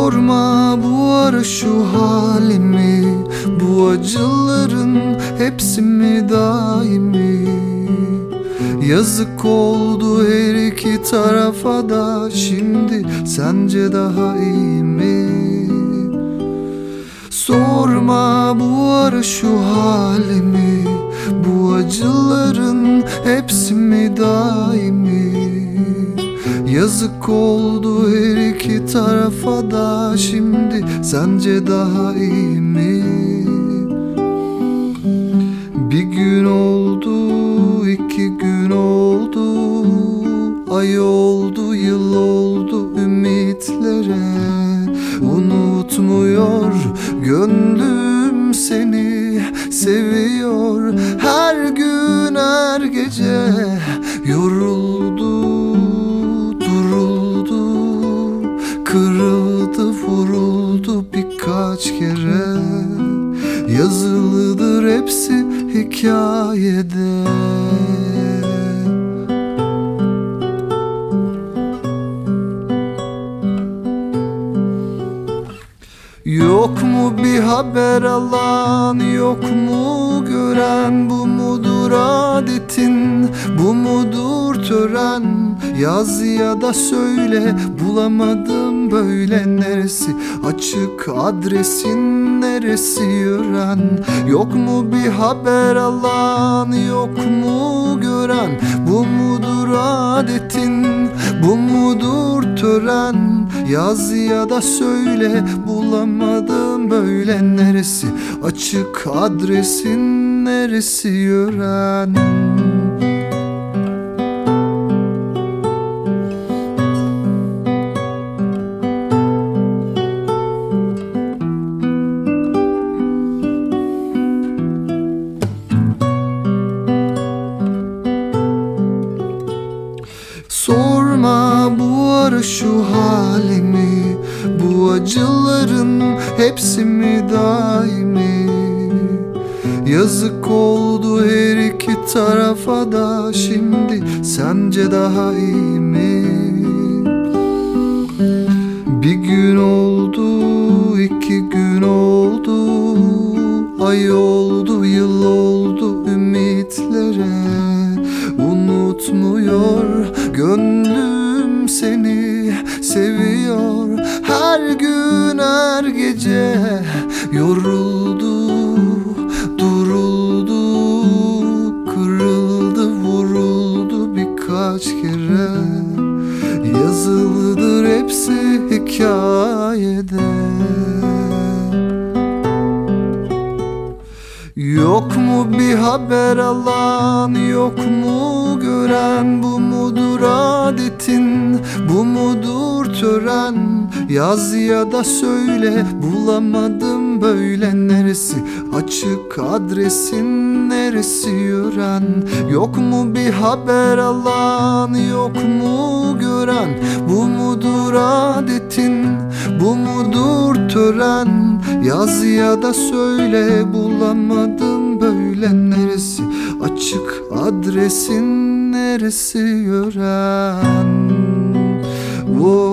Sorma bu ara şu halimi, bu acıların hepsi mi daimi? Yazık oldu her iki tarafa da, şimdi sence daha iyi mi? Sorma bu ara şu halimi, bu acıların hepsi mi daimi? Yazık oldu her iki tarafa da, şimdi sence daha iyi mi? Bir gün oldu, iki gün oldu, ay oldu, yıl oldu ümitlere. Unutmuyor gönlüm seni, seviyor her gün her gece. Yoruldu, duruldu, kırıldı, vuruldu birkaç kere. Yazılıdır hepsi hikayede. Yok mu bir haber alan, yok mu gören? Bu mudur adetin, bu mudur tören? Yaz ya da söyle, bulamadım böyle. Neresi açık, adresin neresi yören? Yok mu bir haber alan, yok mu gören? Bu mudur adetin, bu mudur tören? Yaz ya da söyle, bulamadım böyle. Neresi açık, adresin neresi yören? Sorma bu ara şu halimi, bu acıların hepsi mi daimi? Yazık oldu her iki tarafa da, şimdi sence daha iyi mi? Bir gün oldu, iki gün oldu, ay oldu, yıl oldu ümitlere. Unutmuyor gönlüm seni, seviyor her gün her gece. Yoruldu, duruldu, kırıldı, vuruldu birkaç kere. Yazılıdır hepsi hikayede. Yok mu bir haber alan, yok mu gören? Bu mudur adetin, bu mudur tören? Yaz ya da söyle, bulamadım böyle. Neresi açık, adresin neresi yören? Yok mu bir haber alan, yok mu gören? Bu mudur adetin, bu mudur tören? Yaz ya da söyle, bulamadım böyle. Neresi açık, adresin neresi yören?